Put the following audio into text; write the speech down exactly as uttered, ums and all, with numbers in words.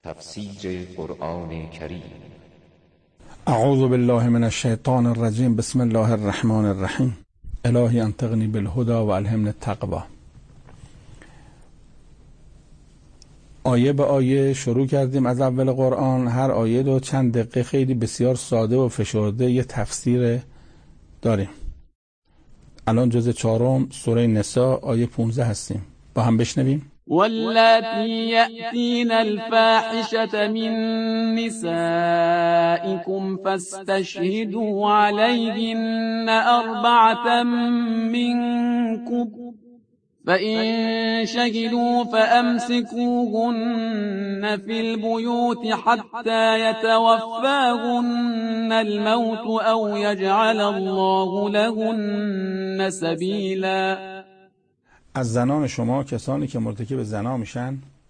تفسیر قرآن کریم. اعوذ بالله من الشیطان الرجیم. بسم الله الرحمن الرحیم. الهی انطقنی بالهدى و الهمنی التقوی. آیه به آیه شروع کردیم از اول قرآن. هر آیه رو چند دقیقه خیلی بسیار ساده و فشرده یه تفسیر داریم. الان جزء چهارم سوره نساء آیه پانزده هستیم. با هم بشنویم. واللاتی یأتین الفاحشة من نسائکم فاستشهدوا علیهن اربعة منکم فإن شهدوا فأمسكوهن في البيوت حتى يتوفاهن الموت أو يجعل الله لهن سبيلا. از زنان شما کسانی که مرتکب زنا میشن